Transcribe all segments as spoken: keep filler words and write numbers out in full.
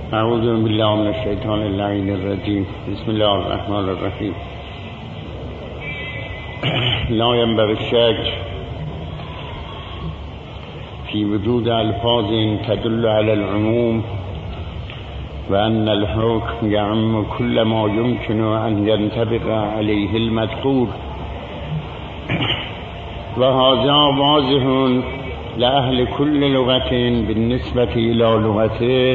اعوذ بالله من الشیطان اللعین الرجیم. بسم الله الرحمن الرحیم. لا ينبغي الشك في وجود الفاظ تدل على العموم وأن الحكم يعم كل ما يمكن أن ينطبق عليه المذكور، وهذا واضح لأهل كل لغة بالنسبة إلى لغته،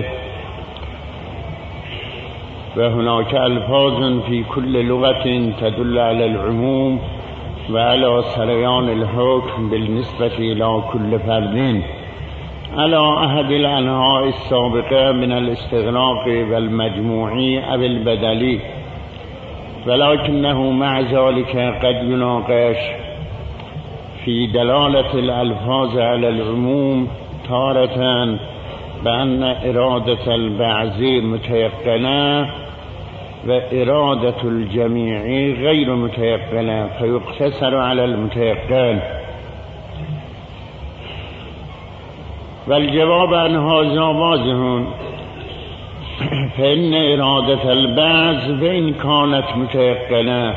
وهناك ألفاظ في كل لغة تدل على العموم وعلى سريان الحكم بالنسبة إلى كل فرد على أحد الأنواع السابقة من الاستغراق والمجموعي أو البدلي، ولكنه مع ذلك قد يناقش في دلالة الألفاظ على العموم تارة بأن إرادة البعض متيقنة وإرادة الجميع غير متيقنة فيقتصر على المتيقن. والجواب عن هذا واضح، فإن إرادة البعض وإن كانت متيقنة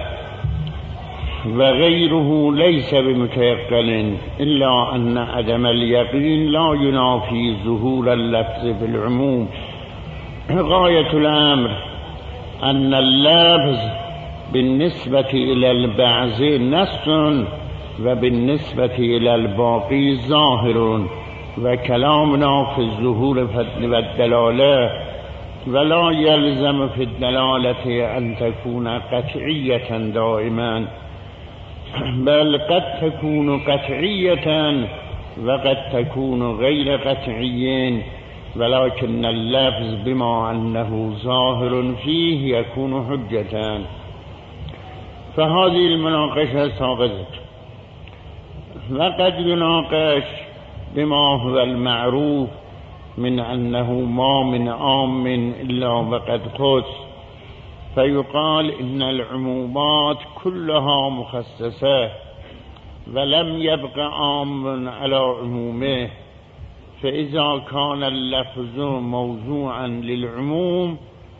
وغيره ليس بمتيقن، إلا أن عدم اليقين لا ينافي ظهور اللفظ بالعموم. غاية الأمر أن اللفظ بالنسبة إلى البعض نص وبالنسبة إلى الباقي ظاهر، وكلامنا في الظهور والدلالة، ولا يلزم في الدلالة أن تكون قطعية دائما، بل قد تكون قطعية وقد تكون غير قطعيين، ولكن اللفظ بما أنه ظاهر فيه يكون حجة. فهذه المناقشة ساقطة. وقد يناقش بما هو المعروف من أنه ما من عام إلا وقد خص، فيقال إن العمومات كلها مخصصة ولم يبق عام على عمومه، فإذا كان اللفظ موضوعا للعموم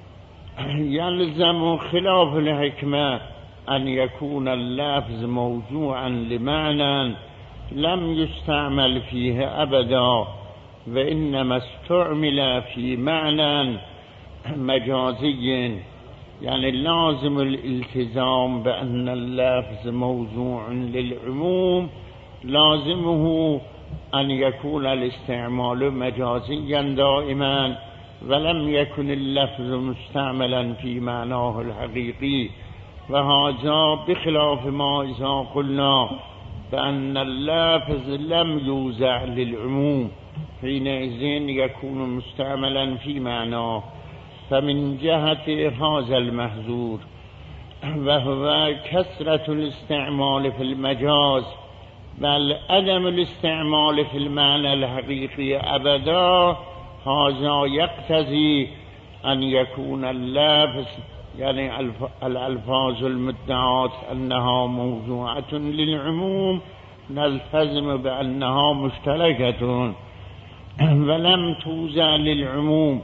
يلزم خلاف الحكمة أن يكون اللفظ موضوعا لمعنى لم يستعمل فيه أبدا، وإنما استعمل في معنى مجازي، يعني لازم الالتزام بأن اللفظ موضوع للعموم لازمه أن يكون الاستعمال مجازيا دائما، ولم يكن اللفظ مستعملا في معناه الحقيقي. وهذا بخلاف ما إذا قلنا بأن اللفظ لم يوزع للعموم، حينئذ يكون مستعملا في معناه. فمن جهة هذا المحظور وهو كثرة الاستعمال في المجاز بل عدم الاستعمال في المعنى الحقيقي أبدا، هذا يقتضي أن يكون اللفظ يعني الألفاظ المدعاة أنها موضوعة للعموم نلتزم بأنها مشتركة ولم توزع للعموم،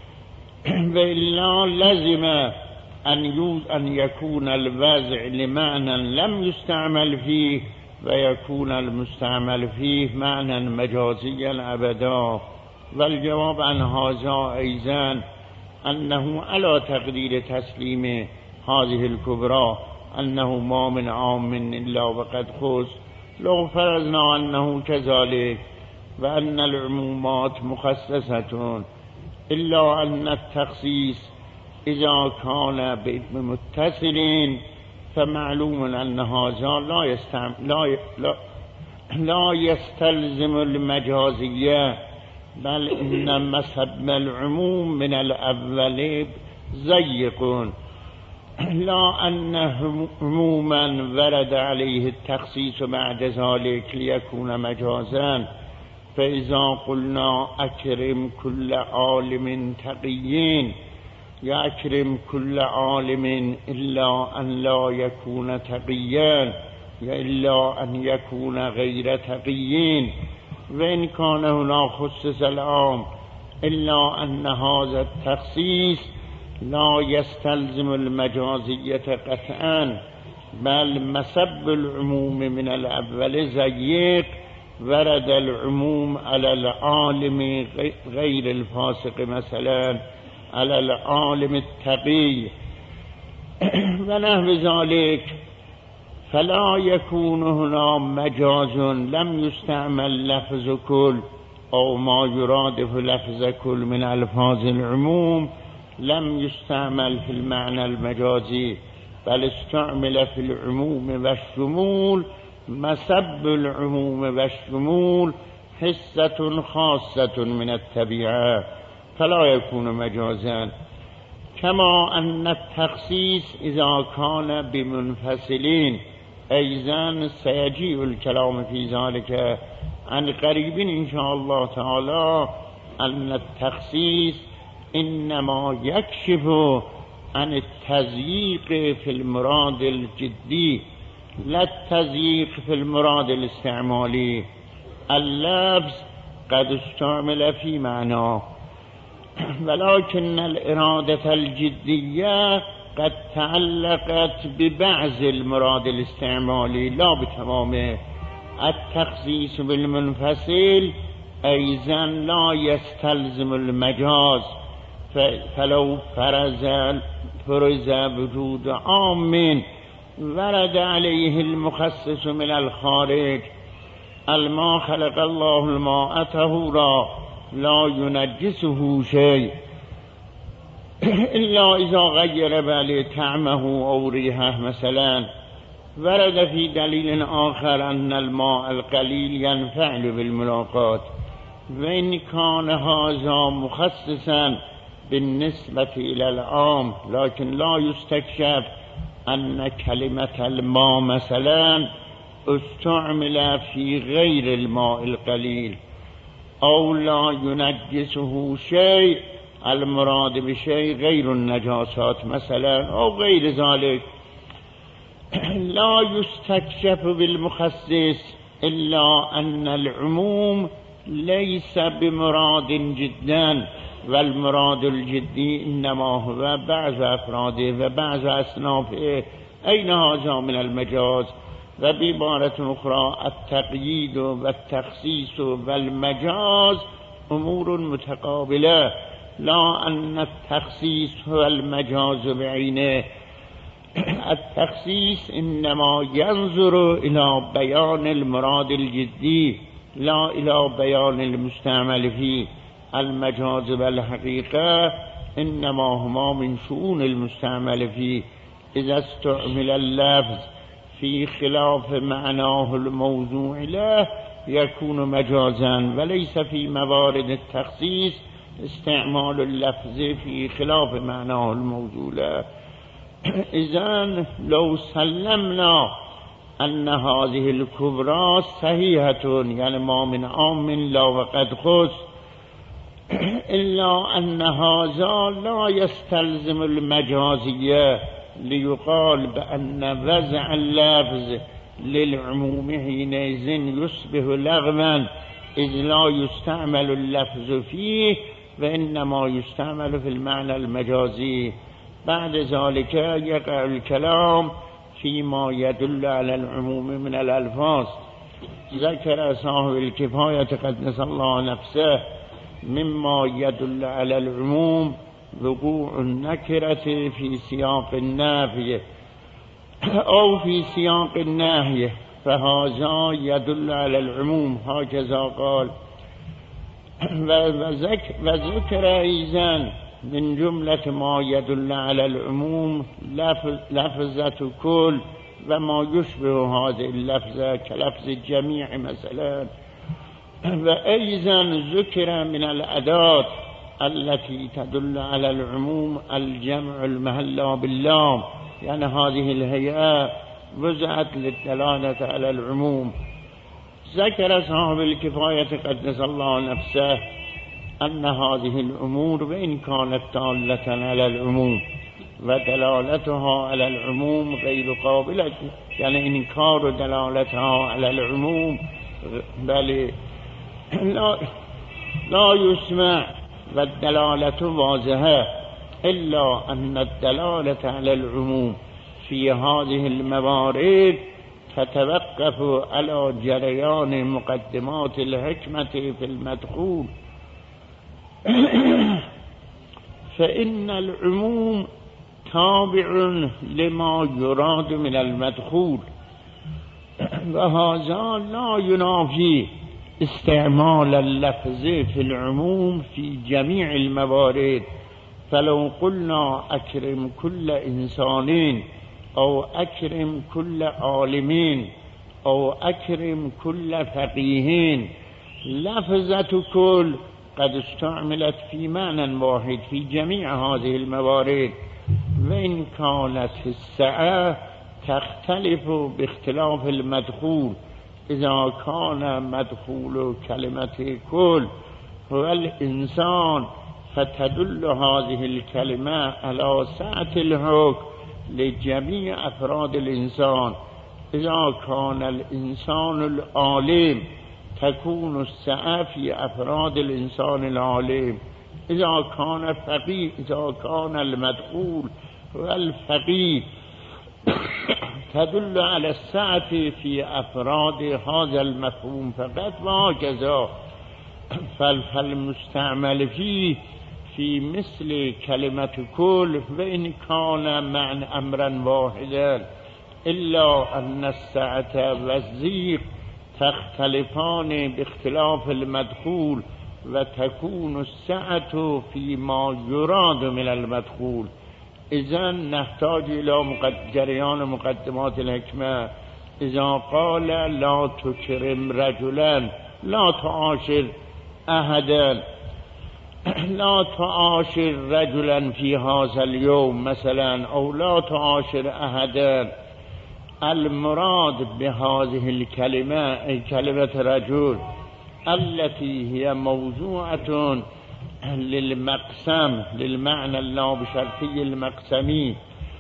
وإلا لزم أن أن يكون الوضع لمعنى لم يستعمل فيه ويكون المستعمل فيه معنى مجازيا أبدا. والجواب عن هذا أيضا أنه على تقدير تسليم هذه الكبرى أنه ما من عام إلا وقد خص، لو فرضنا أنه كذلك وأن العمومات مخصصة، إلا أن التخصيص إذا كان بمتصلين فمعلوم أن هذا لا, يستعم... لا... لا... لا يستلزم المجازية، بل إن مسبب العموم من الأول ضيق، لا أن عموما ورد عليه التخصيص بعد ذلك ليكون مجازا. فإذا قلنا أكرم كل عالم تقيين يكرم كل عالم إلا أن لا يكون تقيا إلا أن يكون غير تقيين، وإن كان هنا خصص العام الا ان هذا التخصيص لا يستلزم المجازية قطعا، بل مسب العموم من الأول زيق، ورد العموم على العالم غير الفاسق مثلا، على العالم التقي ونحو ذلك، فلا يكون هنا مجاز لم يستعمل لفظ كل أو ما يرادف لفظ كل من ألفاظ العموم لم يستعمل في المعنى المجازي، بل استعمل في العموم والشمول، مسب العموم والشمول حصة خاصة من الطبيعة فلا يكون مجازا. كما أن التخصيص إذا كان بمنفصلين أيضا سيجيء الكلام في ذلك عن قريب إن شاء الله تعالى، أن التخصيص إنما يكشف عن التضييق في المراد الجدي لا التضييق في المراد الاستعمالي. اللفظ قد استعمل في معناه، ولكن الإرادة الجدية قد تعلقت ببعض المراد الاستعمالي لا بتمامه. التخصيص بالمنفصل أيضا لا يستلزم المجاز، فلو فرز فرز وجود عام ورد عليه المخصص من الخارج، الماء خلق الله الماء طهورا لا ينجسه شيء إلا إذا غير بل طعمه أو ريحه مثلا. ورد في دليل آخر أن الماء القليل ينفعل بالملاقات، وإن كان هذا مخصصا بالنسبة إلى العام، لكن لا يستكشف أن كلمة الماء مثلا استعمل في غير الماء القليل، أو لا ينجسه شيء، المراد بشيء غير النجاسات مثلا أو غير ذلك. لا يستكشف بالمخصص إلا أن العموم ليس بمراد جدا، والمراد الجدي إنما هو بعض أفراده وبعض أصنافه. أين هذا من المجاز؟ وبعبارة أخرى التقييد والتخصيص والمجاز أمور متقابلة، لا أن التخصيص هو المجاز بعينه. التخصيص إنما ينظر إلى بيان المراد الجدي لا إلى بيان المستعمل فيه. المجاز والحقيقة إنما هما من شؤون المستعمل فيه. إذا استعمل اللفظ في خلاف معناه الموضوع له يكون مجازا، وليس في موارد التخصيص استعمال اللفظ في خلاف معناه الموضوع له. إذن لو سلمنا أن هذه الكبرى صحيحة، يعني ما من عام لا وقد خص، إلا أن هذا لا يستلزم المجازية، ليقال بأن وضع اللفظ للعموم حينئذ يصبح لغوا، إذ لا يستعمل اللفظ فيه وإنما يستعمل في المعنى المجازي. بعد ذلك يقع الكلام فيما يدل على العموم من الألفاظ. ذكر صاحب الكفاية قدس الله نفسه مما يدل على العموم وقوع النكرة في سياق النافية أو في سياق الناهية، فهذا يدل على العموم هكذا قال. وذكر أيضا من جملة ما يدل على العموم لفظة كل وما يشبه هذه اللفظة كلفظ الجميع مثلا. وأيضا ذكر من الأداة التي تدل على العموم الجمع المهلا باللام، يعني هذه الهيئة وضعت للدلالة على العموم. ذكر صاحب الكفاية قدس الله نفسه أن هذه الأمور وإن كانت دالة على العموم ودلالتها على العموم غير قابلة، يعني إنكار دلالتها على العموم بل لا, لا يسمع و الدلالة واضحة، إلا أن الدلالة على العموم في هذه الموارد تتوقف على جريان مقدمات الحكمة في المدخول، فإن العموم تابع لما يراد من المدخول، وهذا لا ينافي استعمال اللفظ في العموم في جميع الموارد. فلو قلنا أكرم كل إنسان أو أكرم كل عالمين أو أكرم كل فقيهين، لفظة كل قد استعملت في معنى واحد في جميع هذه الموارد، وإن كانت السعة تختلف باختلاف المدخول. إذا كان مدخول كلمة كل هو الإنسان فتدل هذه الكلمة على سعة الحكم لجميع أفراد الإنسان. إذا كان الإنسان العالم تكون السعة في أفراد الإنسان العالم. إذا كان فقيه، إذا كان المدخول والفقيه تدل على السعة في أفراد هذا المفهوم فقط، وهكذا. فالمستعمل فيه في مثل كلمة كل وإن كان معنى أمرا واحدا، إلا أن السعة والضيق تختلفان باختلاف المدخول، وتكون السعة فيما يراد من المدخول. إذن نحتاج إلى جريان مقدمات الحكمة. إذا قال لا تكرم رجلا، لا تعاشر أحدا، لا تعاشر رجلا في هذا اليوم مثلا، أو لا تعاشر أحدا، المراد بهذه الكلمة أي كلمة رجل التي هي موضوعة للمقسم، للمعنى اللابشرطي المقسمي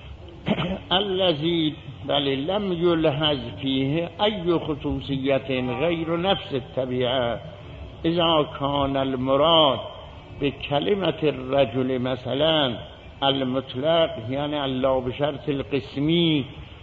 الذي بل لم يلحظ فيه أي خصوصية غير نفس الطبيعة. إذا كان المراد بكلمة الرجل مثلا المطلق، يعني اللابشرط القسمي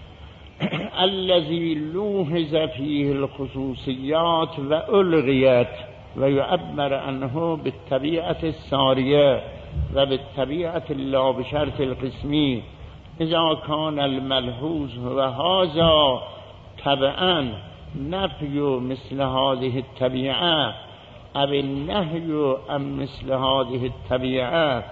الذي لوحظ فيه الخصوصيات وألغيت، ويعبر عنه بالطبيعة السارية وبالطبيعة اللابشرط القسمي. إذا كان الملحوظ هو هذا طبعا نفي مثل هذه الطبيعة أو النهي عن مثل هذه الطبيعة،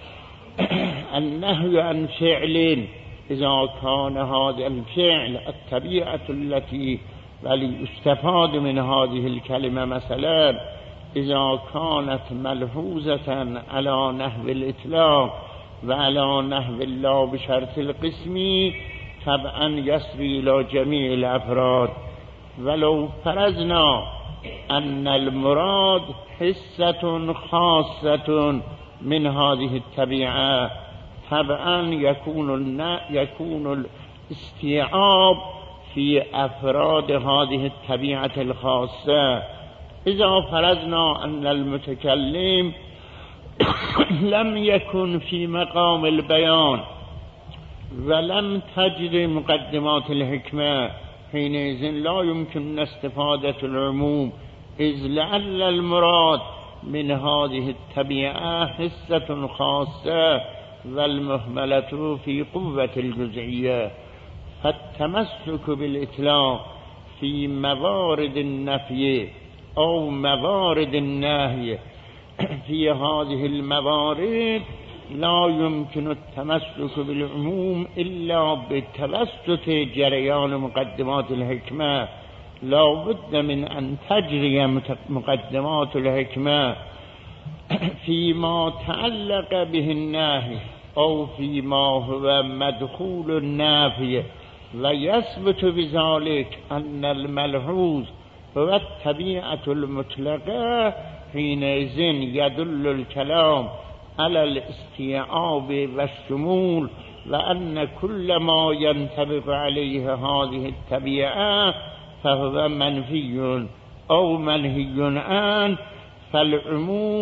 النهي عن فعل. إذا كان هذا الفعل الطبيعة التي بل يستفاد من هذه الكلمة مثلا إذا كانت ملحوظة على نحو الإطلاق وعلى نحو اللابشرط القسمي، طبعا يسري إلى جميع الأفراد. ولو فرضنا أن المراد حصة خاصة من هذه الطبيعة، طبعا يكون يكون الاستيعاب في أفراد هذه الطبيعة الخاصة. إذا فرضنا أن المتكلم لم يكن في مقام البيان ولم تجد مقدمات الحكمة، حينئذ لا يمكن استفادة العموم، إذ لعل المراد من هذه الطبيعة حصة خاصة والمهملة في قوة الجزئية. فالتمسك بالإطلاق في موارد النفي أو موارد النهي في هذه الموارد لا يمكن التمسك بالعموم إلا بتوسط جريان مقدمات الحكمة. لا بد من أن تجري مقدمات الحكمة فيما تعلق به النهي أو فيما هو مدخول النافي، ويثبت بذلك أن الملحوظ هو الطبيعة المطلقة. حينئذ يدل الكلام على الاستيعاب والشمول، وأن كل ما ينطبق عليه هذه الطبيعة فهو منفي أو منهي عنه. فالعموم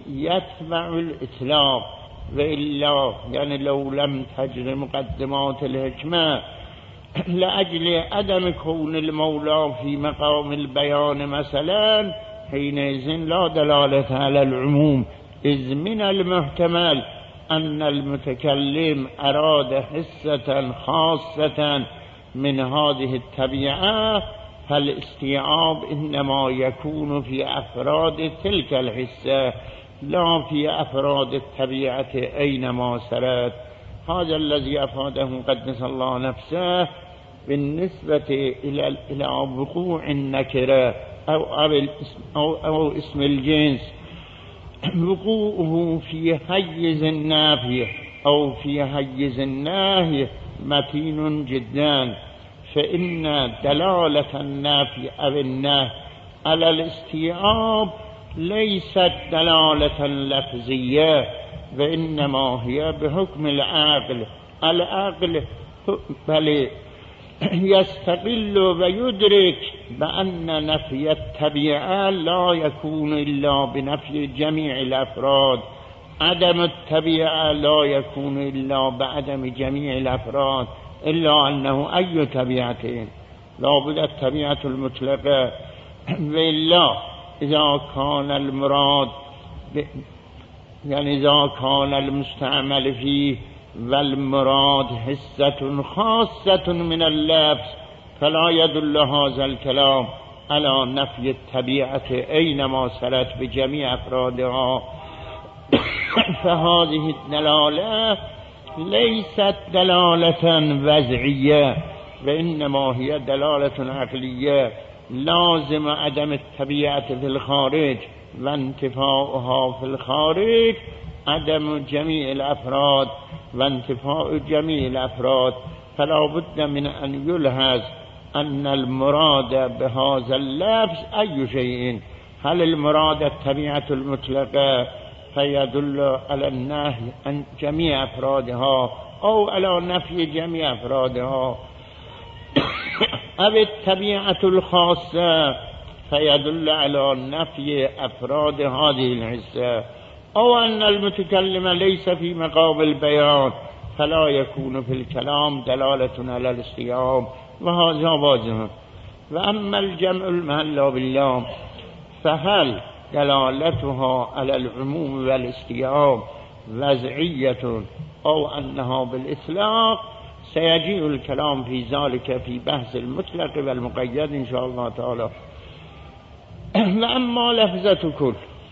يتبع الإطلاق، وإلا يعني لو لم تجر مقدمات الحكمة لأجل عدم كون المولى في مقام البيان مثلا، حينئذ لا دلالة على العموم، إذ من المحتمل أن المتكلم أراد حصة خاصة من هذه الطبيعة، فالاستيعاب إنما يكون في أفراد تلك الحصة لا في أفراد الطبيعة أينما سرت. هذا الذي أفاده قدس الله نفسه بالنسبة إلى إلى وقوع النكرة أو أو أو اسم الجنس، وقوعه في حيز النافي أو في حيز النهي متين جدا، فإن دلالة النافي أو النهي على الاستيعاب ليست دلالة لفظية، وإنما هي بحكم العقل. العقل بل يستقل ويدرك بأن نفي الطبيعة لا يكون إلا بنفي جميع الأفراد، عدم الطبيعة لا يكون إلا بعدم جميع الأفراد، إلا أنه أي طبيعتين لا بد الطبيعة المطلقة، وإلا إذا كان المراد يعني إذا كان المستعمل فيه والمراد حصة خاصة من اللفظ فلا يدل هذا الكلام على نفي الطبيعة أينما سرت بجميع أفرادها. فهذه الدلالة ليست دلالة وضعية، وإنما هي دلالة عقلية لازم عدم الطبيعة في الخارج وانتفاؤها في الخارج عدم جميع الأفراد وانتفاء جميع الأفراد. فلا بد من أن يلحظ أن المراد بهذا اللفظ أي شيء، هل المراد الطبيعة المطلقة فيدل على النهي عن جميع أفرادها أو على نفي جميع أفرادها، أو الطبيعة الخاصة فيدل على نفي أفراد هذه الحصة، أو أن المتكلم ليس في مقام البيان فلا يكون في الكلام دلالة على الاستيعاب، وهذا واضح. وأما الجمع المحل بالله فهل دلالتها على العموم والاستيعاب وضعية أو أنها بالإطلاق؟ سيجيء الكلام في ذلك في بحث المطلق والمقيد إن شاء الله تعالى. وأما لفظة كل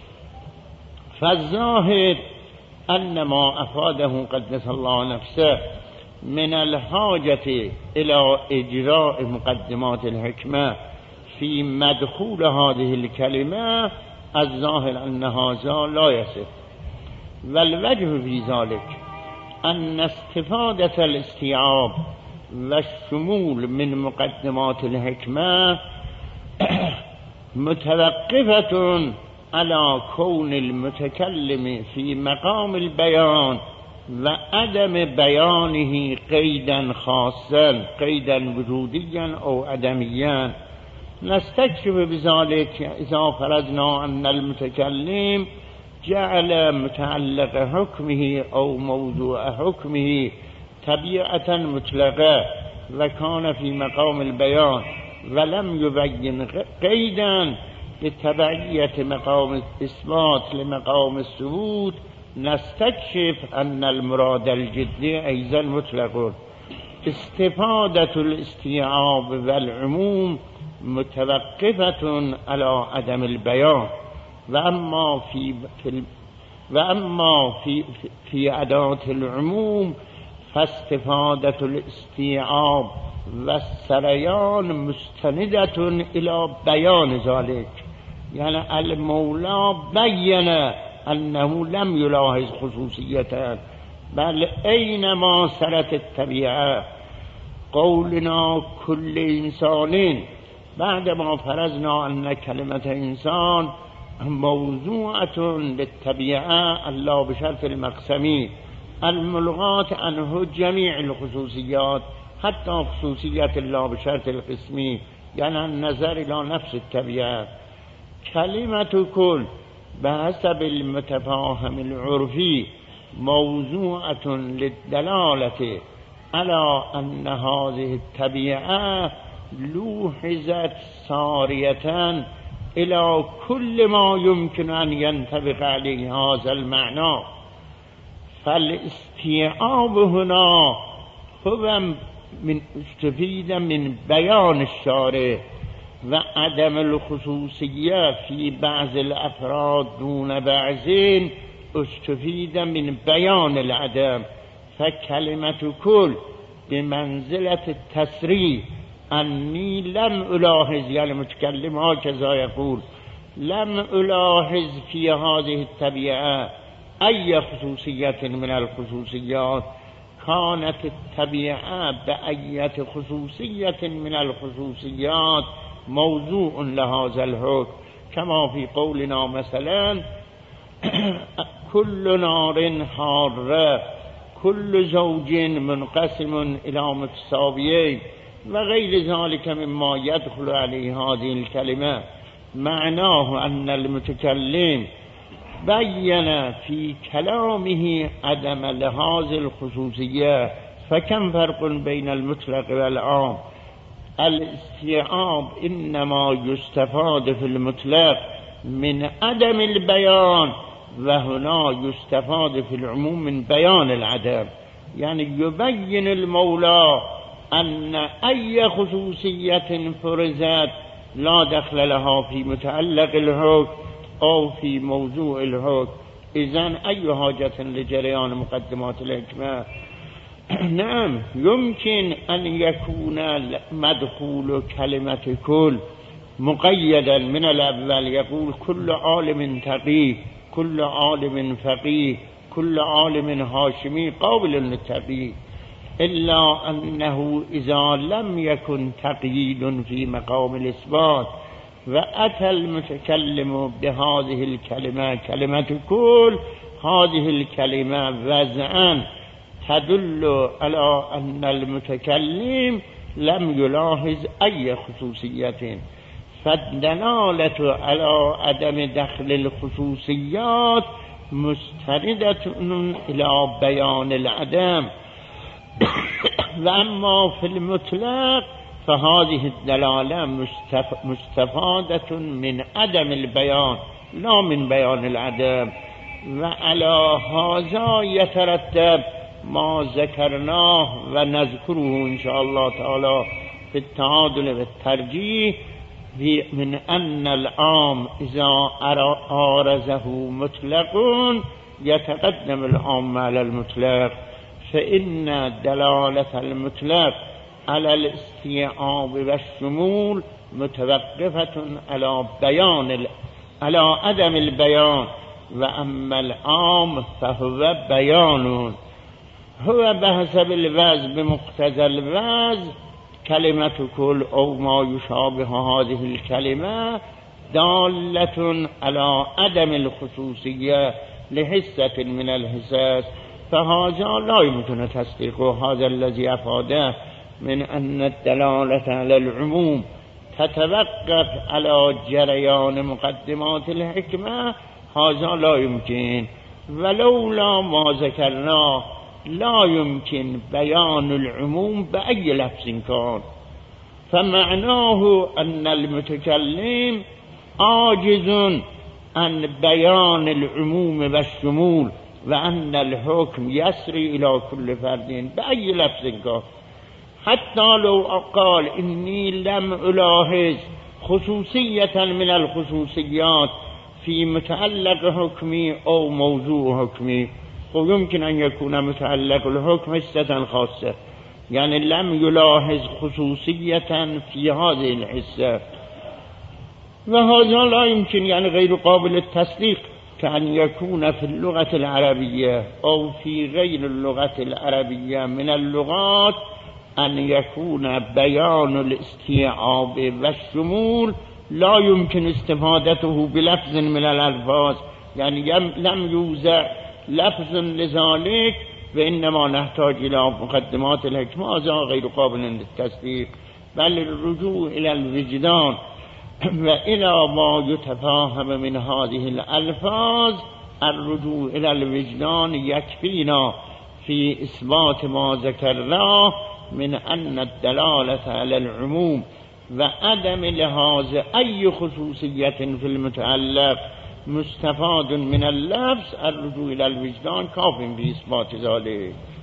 فالظاهر أن ما أفاده قدس الله نفسه من الحاجة إلى إجراء مقدمات الحكمة في مدخول هذه الكلمة، الظاهر أن هذا لا يصح، والوجه في ذلك أن استفادة الاستيعاب والشمول من مقدمات الحكمة متوقفة على كون المتكلم في مقام البيان وعدم بيانه قيدا خاصا، قيدا وجوديا أو عدميا. نستكشف بذلك إذا فرضنا أن المتكلم جعل متعلق حكمه أو موضوع حكمه طبيعة مطلقة وكان في مقام البيان ولم يبين قيدا لتبعية مقام الإثبات لمقام الثبوت، نستكشف أن المراد الجدي أيضا مطلق. استفادة الاستيعاب والعموم متوقفة على عدم البيان، وأما في في وأما في في أداة العموم فاستفادة الاستيعاب والسريان مستندة إلى بيان ذلك، يعني المولى بين أنه لم يلاحظ خصوصية بل أينما سرت الطبيعة. قولنا كل إنسان بعدما فرضنا أن كلمة إنسان موضوعة للطبيعة الله بشرط المقسمي الملغات عنه جميع الخصوصيات حتى خصوصية الله بشرط القسمي، يعني النظر إلى نفس الطبيعة. كلمة كل به حسب المتفاهم العرفی موضوعة للدلالة على أن هذه الطبيعة لوحظت سارية إلى كل ما يمكن أن ينطبق عليه هذا المعنى. فالاستيعاب هنا هو من استفيد من بيان الشارع وعدم الخصوصية في بعض الأفراد دون بعضين استفيد من بيان العدم. فكلمة كل بمنزلة التسريح أني لم ألاحظ، يعني متكلم هكذا يقول لم ألاحظ في هذه الطبيعة أي خصوصية من الخصوصيات، كانت الطبيعة بأية خصوصية من الخصوصيات موضوع لهذا الحكم، كما في قولنا مثلا كل نار حارة، كل زوج منقسم إلى متساويين وغير ذلك مما يدخل عليه هذه الكلمة. معناه أن المتكلم بين في كلامه عدم لحاظ الخصوصية. فكم فرق بين المطلق والعام؟ الاستيعاب إنما يستفاد في المطلق من عدم البيان، وهنا يستفاد في العموم من بيان العدم. يعني يبين المولى أن أي خصوصية فرزت لا دخل لها في متعلق الحكم أو في موضوع الحكم. إذن أي حاجة لجريان مقدمات الحكمة؟ نعم، يمكن أن يكون مدخول كلمة كل مقيدا من الأول، يقول كل عالم تقي، كل عالم فقيه، كل عالم هاشمي قابل للتقييد، إلا أنه إذا لم يكن تقييد في مقام الإثبات وأتى المتكلم بهذه الكلمة كلمة كل، هذه الكلمة وزعا تدل على أن المتكلم لم يلاحظ أي خصوصية. فالدلالة على عدم دخل الخصوصيات مستندة إلى بيان العدم. وأما في المطلق فهذه الدلالة مستفادة من عدم البيان لا من بيان العدم. وعلى هذا يترتب ما ذكرناه ونذكره إن شاء الله تعالى في التعادل والترجيح، من أن العام إذا عارضه مطلق يتقدم العام على المطلق، فإن دلالة المطلق على الاستيعاب والشمول متوقفة على بيان ال... على عدم البيان. وأما العام فهو بيان، هو بحسب الوزن بمقتضى الوزن كلمة كل أو ما يشابه هذه الكلمة دالة على عدم الخصوصية لحسة من الحساس، فهذا لا يمكن تصديقه. هذا الذي أفاده من أن الدلالة على العموم تتوقف على جريان مقدمات الحكمة، هذا لا يمكن. ولولا ما ذكرناه لا يمكن بيان العموم بأي لفظ كان. فمعناه أن المتكلم عاجز عن بيان العموم والشمول، وأن الحكم يسري إلى كل فرد بأي لفظ كان. حتى لو قال إني لم ألاحظ خصوصية من الخصوصيات في متعلق حكمي أو موضوع حكمي، ويمكن أن يكون متعلق الحكم حصة خاصة، يعني لم يلاحظ خصوصية في هذه الحصة، وهذا لا يمكن، يعني غير قابل التصديق، كأن يكون في اللغة العربية أو في غير اللغة العربية من اللغات أن يكون بيان الاستيعاب والشمول لا يمكن استفادته بلفظ من الألفاظ، يعني لم يوزع لفظ لذلك، وإنما نحتاج إلى مقدمات الحكمة، هذا غير قابل للتصديق، بل الرجوع إلى الوجدان و الى ما یتفاهم من هذه الالفاظ الرجوع الى الوجدان یکفینا فی اثبات ما ذکرناه من ان الدلالة على العموم و عدم لحاظ ای خصوصیت فی المتعلق مستفاد من اللفظ الرجوع الى الوجدان کاف فی اثبات ذلك.